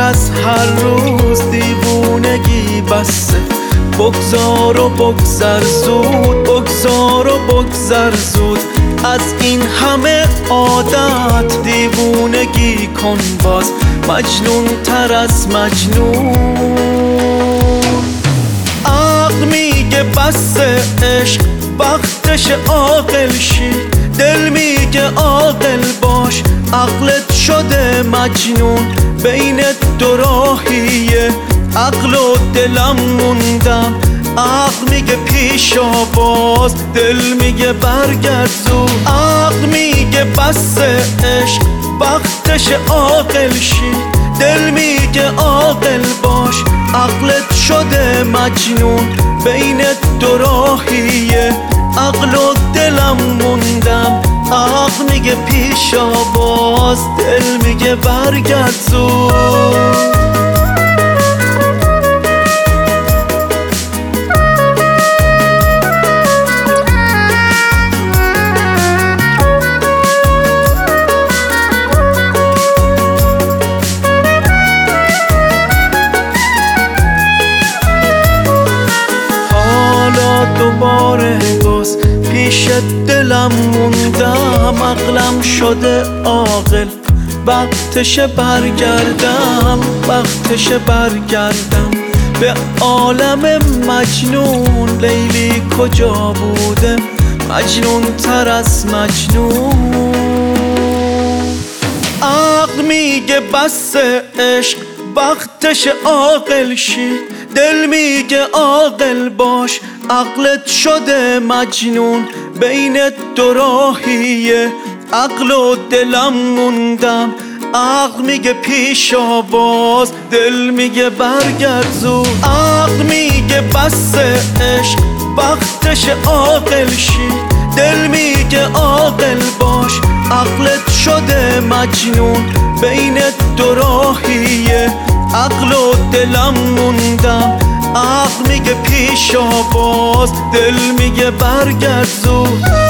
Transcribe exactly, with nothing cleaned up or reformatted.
از هر روز دیوونگی بسه. بگذار و بگذر زود، بگذار و بگذر زود از این همه عادت. دیوونگی کن باز مجنون تر از مجنون. عقل میگه بس عشق وقتش عاقل شی، دل میگه عاقل باش عقلت شده مجنون. بین دو راهیه عقل و دلم موندم. عقل میگه پیشا باز، دل میگه برگرد زود. عقل میگه بس عشق وقتش عاقل شی، دل میگه عاقل باش عقلت شده مجنون. بین دو راهیه عقل و دلم موندم. عقل میگه پیشا باز، دل میگه برگرد زود. دوباره باز پیش دلم موندم. عقلم شده عاقل وقتش برگردم، وقتش برگردم به عالم مجنون. لیلی کجا بوده مجنون تر از مجنون. عقل میگه بس عشق وقتش عاقل شی، دل میگه عاقل باش عقلت شده مجنون. بین دو راهیه عقل و دلم موندم. عقل میگه پیشا باز، دل میگه برگرد زود. عقل میگه بس عشق وقتش عاقل شی، دل میگه عاقل باش عقلت شده مجنون. بین دو راهیه عقل و دلم موندم. عقل میگه پیشا باز، دل میگه برگرد زود.